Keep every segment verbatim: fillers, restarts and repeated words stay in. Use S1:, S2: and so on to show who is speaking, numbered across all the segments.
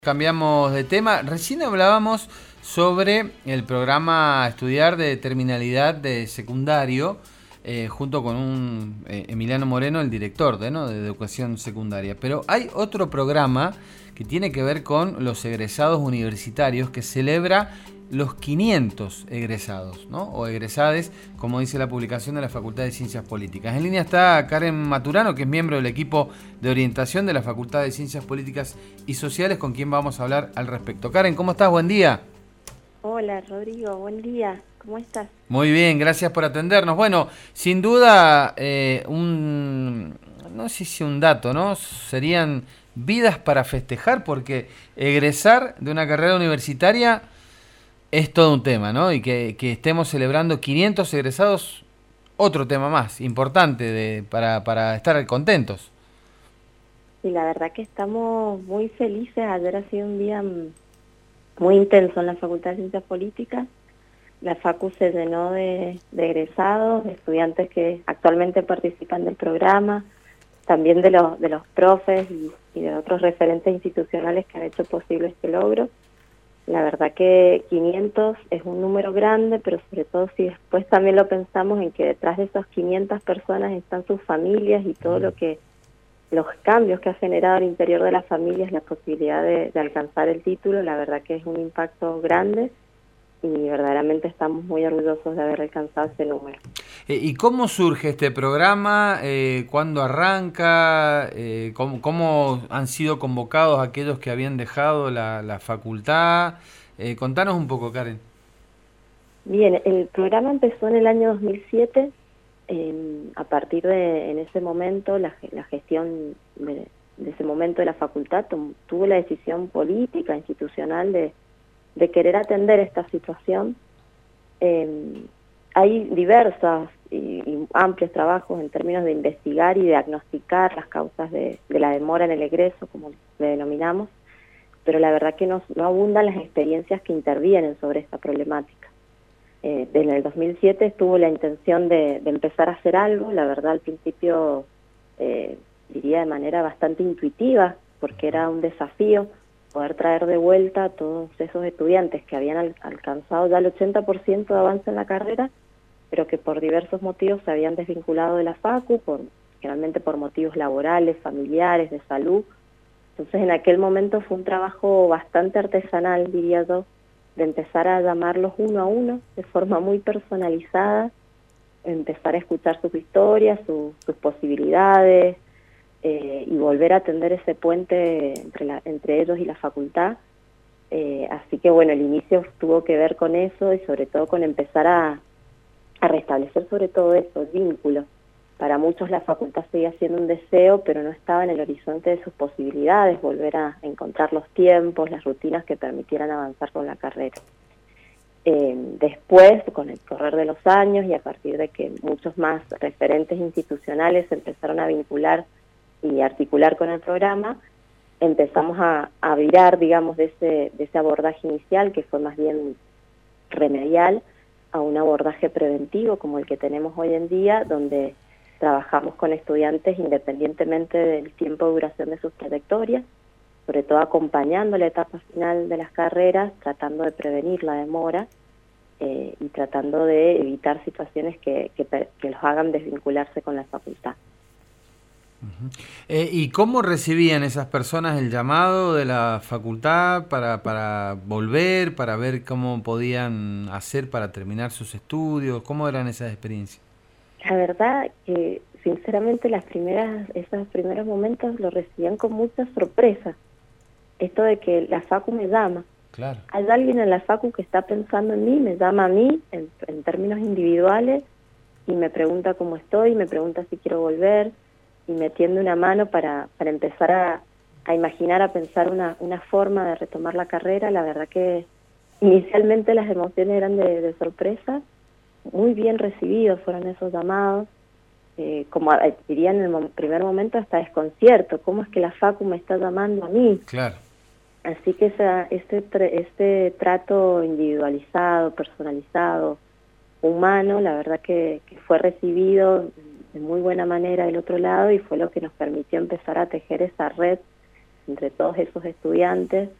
S1: Cambiamos de tema. Recién hablábamos sobre el programa Estudiar de Terminalidad de Secundario, eh, junto con un eh, Emiliano Moreno, el director de, ¿no? de Educación Secundaria. Pero hay otro programa que tiene que ver con los egresados universitarios, que celebra los quinientos egresados, ¿no? O egresades, como dice la publicación de la Facultad de Ciencias Políticas. En línea está Karen Maturano, que es miembro del equipo de orientación de la Facultad de Ciencias Políticas y Sociales, con quien vamos a hablar al respecto. Karen, ¿cómo estás? Buen día.
S2: Hola, Rodrigo, buen día. ¿Cómo estás?
S1: Muy bien, gracias por atendernos. Bueno, sin duda, eh, un, no sé si un dato, ¿no? Serían vidas para festejar, porque egresar de una carrera universitaria es todo un tema, ¿no? Y que, que estemos celebrando quinientos egresados, otro tema más importante de, para, para estar contentos.
S2: Y la verdad que estamos muy felices. Ayer ha sido un día mm, muy intenso en la Facultad de Ciencias Políticas. La Facu se llenó de, de egresados, de estudiantes que actualmente participan del programa, también de los, de los profes y, y de otros referentes institucionales que han hecho posible este logro. La verdad que quinientos es un número grande, pero sobre todo si después también lo pensamos en que detrás de esas quinientas personas están sus familias y todo lo que, los cambios que ha generado al interior de las familias, la posibilidad de, de alcanzar el título, la verdad que es un impacto grande y verdaderamente estamos muy orgullosos de haber alcanzado ese número.
S1: Eh, ¿Y cómo surge este programa? Eh, ¿Cuándo arranca? Eh, ¿cómo, ¿Cómo han sido convocados aquellos que habían dejado la, la facultad? Eh, contanos un poco, Karen.
S2: Bien, el programa empezó en el año dos mil siete. Eh, a partir de, en ese momento, la, la gestión de, de ese momento de la facultad tom, tuvo la decisión política, institucional, de, de querer atender esta situación. Eh, hay diversos y, y amplios trabajos en términos de investigar y diagnosticar las causas de, de la demora en el egreso, como le denominamos, pero la verdad que no, no abundan las experiencias que intervienen sobre esta problemática. Eh, en el dos mil siete estuvo la intención de, de empezar a hacer algo, la verdad al principio eh, diría de manera bastante intuitiva, porque era un desafío poder traer de vuelta a todos esos estudiantes que habían al, alcanzado ya el ochenta por ciento de avance en la carrera, pero que por diversos motivos se habían desvinculado de la Facu, por, generalmente por motivos laborales, familiares, de salud. Entonces en aquel momento fue un trabajo bastante artesanal, diría yo, de empezar a llamarlos uno a uno, de forma muy personalizada, empezar a escuchar sus historias, su, sus posibilidades, eh, y volver a tender ese puente entre, la, entre ellos y la facultad. Eh, así que bueno, el inicio tuvo que ver con eso y sobre todo con empezar a, a restablecer sobre todo eso, vínculos. Para muchos la facultad seguía siendo un deseo, pero no estaba en el horizonte de sus posibilidades, volver a encontrar los tiempos, las rutinas que permitieran avanzar con la carrera. Eh, después, con el correr de los años y a partir de que muchos más referentes institucionales se empezaron a vincular y articular con el programa, empezamos a, a virar, digamos, de ese, de ese abordaje inicial, que fue más bien remedial, a un abordaje preventivo como el que tenemos hoy en día, donde trabajamos con estudiantes independientemente del tiempo de duración de sus trayectorias, sobre todo acompañando la etapa final de las carreras, tratando de prevenir la demora eh, y tratando de evitar situaciones que, que, que los hagan desvincularse con la facultad.
S1: Uh-huh. Eh, ¿Y cómo recibían esas personas el llamado de la facultad para, para volver, para ver cómo podían hacer para terminar sus estudios? ¿Cómo eran esas experiencias?
S2: La verdad que sinceramente las primeras, esos primeros momentos lo recibían con mucha sorpresa. Esto de que la Facu me llama.
S1: Claro.
S2: Hay alguien en la Facu que está pensando en mí, me llama a mí en, en términos individuales y me pregunta cómo estoy, me pregunta si quiero volver y me tiende una mano para, para empezar a, a imaginar, a pensar una, una forma de retomar la carrera. La verdad que inicialmente las emociones eran de, de sorpresa. Muy bien recibidos fueron esos llamados, eh, como diría en el mo primer momento hasta desconcierto, ¿cómo es que la Facu me está llamando a mí?
S1: Claro.
S2: Así que esa, este, este trato individualizado, personalizado, humano, la verdad que, que fue recibido de muy buena manera del otro lado y fue lo que nos permitió empezar a tejer esa red entre todos esos estudiantes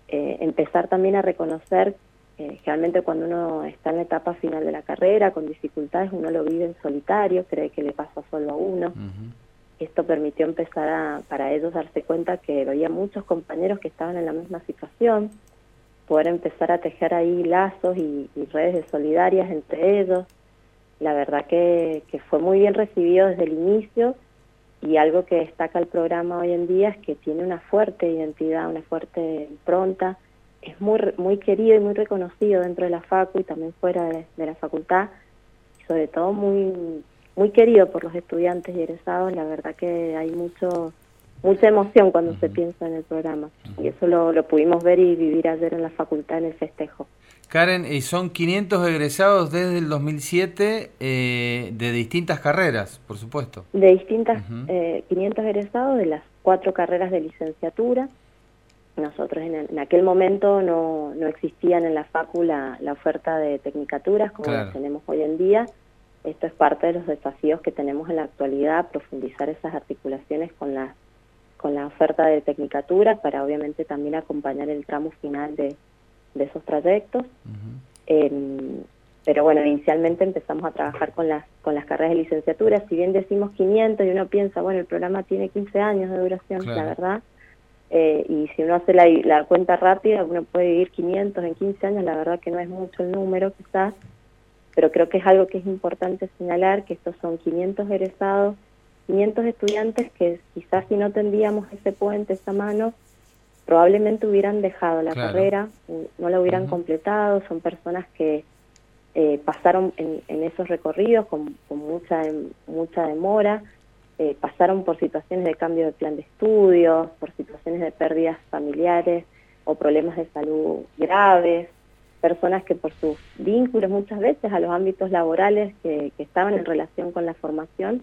S2: eh, empezar también a reconocer, eh, generalmente cuando uno está en la etapa final de la carrera, con dificultades, uno lo vive en solitario, cree que le pasa solo a uno. Uh-huh. Esto permitió empezar a, para ellos darse cuenta que había muchos compañeros que estaban en la misma situación, poder empezar a tejer ahí lazos y, y redes de solidarias entre ellos. La verdad que, que fue muy bien recibido desde el inicio, y algo que destaca el programa hoy en día es que tiene una fuerte identidad, una fuerte impronta, es muy muy querido y muy reconocido dentro de la facu y también fuera de, de la facultad, y sobre todo muy muy querido por los estudiantes y egresados. La verdad que hay mucho mucha emoción cuando uh-huh. se piensa en el programa, uh-huh. y eso lo, lo pudimos ver y vivir ayer en la facultad en el festejo.
S1: Karen, y son quinientos egresados desde el dos mil siete, eh, de distintas carreras, por supuesto.
S2: De distintas, uh-huh. eh, quinientos egresados de las cuatro carreras de licenciatura. Nosotros en, el, en aquel momento no, no existían en la facu la, la oferta de tecnicaturas como claro. las tenemos hoy en día. Esto es parte de los desafíos que tenemos en la actualidad, profundizar esas articulaciones con la, con la oferta de tecnicaturas para obviamente también acompañar el tramo final de de esos trayectos. Uh-huh. eh, pero bueno, inicialmente empezamos a trabajar con las con las carreras de licenciatura. Si bien decimos quinientos y uno piensa, bueno, el programa tiene quince años de duración, claro. la verdad, eh, y si uno hace la, la cuenta rápida, uno puede vivir quinientos en quince años, la verdad que no es mucho el número quizás, pero creo que es algo que es importante señalar, que estos son quinientos egresados, quinientos estudiantes que quizás si no tendríamos ese puente, esa mano, probablemente hubieran dejado la claro. carrera, no la hubieran uh-huh. completado. Son personas que eh, pasaron en, en esos recorridos con, con mucha mucha demora, eh, pasaron por situaciones de cambio de plan de estudios, por situaciones de pérdidas familiares o problemas de salud graves, personas que por sus vínculos muchas veces a los ámbitos laborales que, que estaban en relación con la formación,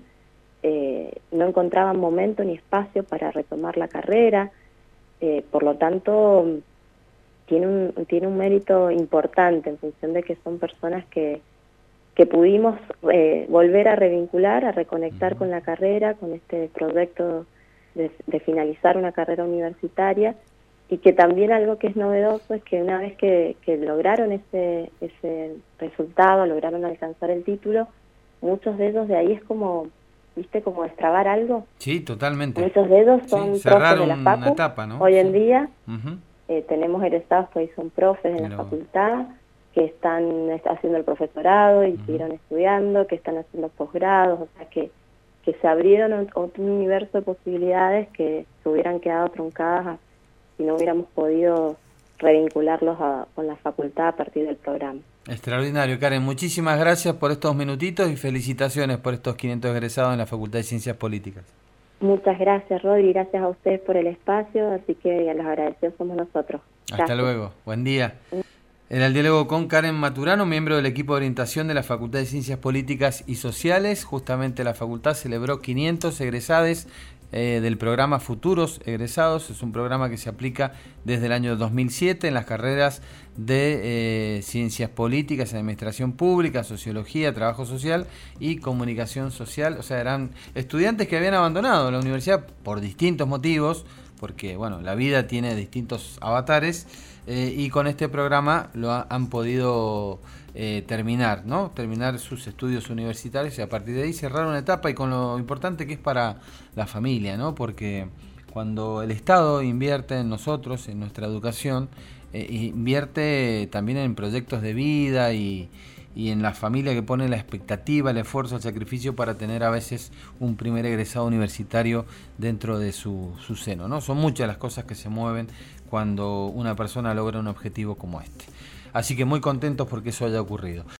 S2: eh, no encontraban momento ni espacio para retomar la carrera. Eh, por lo tanto, tiene un, tiene un mérito importante en función de que son personas que, que pudimos eh, volver a revincular, a reconectar uh-huh. con la carrera, con este proyecto de, de finalizar una carrera universitaria, y que también algo que es novedoso es que una vez que, que lograron ese, ese resultado, lograron alcanzar el título, muchos de ellos de ahí es como... ¿Viste? Como destrabar algo.
S1: Sí, totalmente.
S2: Muchos de ellos son
S1: sí,
S2: profes de la facu.
S1: Una etapa, ¿no?
S2: Hoy en
S1: sí.
S2: día
S1: uh-huh.
S2: eh, tenemos egresados que hoy son profes en Pero... la facultad, que están está haciendo el profesorado y uh-huh. siguieron estudiando, que están haciendo posgrados, o sea que, que se abrieron otro universo de posibilidades que se hubieran quedado truncadas si no hubiéramos podido revincularlos a, con la facultad a partir del programa.
S1: Extraordinario, Karen. Muchísimas gracias por estos minutitos y felicitaciones por estos quinientos egresados en la Facultad de Ciencias Políticas.
S2: Muchas gracias, Rodri. Gracias a ustedes por el espacio, así que los agradecidos somos nosotros.
S1: Hasta
S2: Gracias.
S1: luego. Buen día. Era el diálogo con Karen Maturano, miembro del equipo de orientación de la Facultad de Ciencias Políticas y Sociales. Justamente la facultad celebró quinientos egresados eh, del programa Futuros Egresados. Es un programa que se aplica desde el año dos mil siete en las carreras de eh, Ciencias Políticas, Administración Pública, Sociología, Trabajo Social y Comunicación Social. O sea, eran estudiantes que habían abandonado la universidad por distintos motivos, porque bueno, la vida tiene distintos avatares, eh, y con este programa lo ha, han podido eh, terminar, ¿no? Terminar sus estudios universitarios y a partir de ahí cerrar una etapa, y con lo importante que es para la familia, ¿no? Porque cuando el Estado invierte en nosotros, en nuestra educación, eh, invierte también en proyectos de vida y, y en la familia que pone la expectativa, el esfuerzo, el sacrificio para tener a veces un primer egresado universitario dentro de su, su seno, ¿no? Son muchas las cosas que se mueven cuando una persona logra un objetivo como este. Así que muy contentos porque eso haya ocurrido.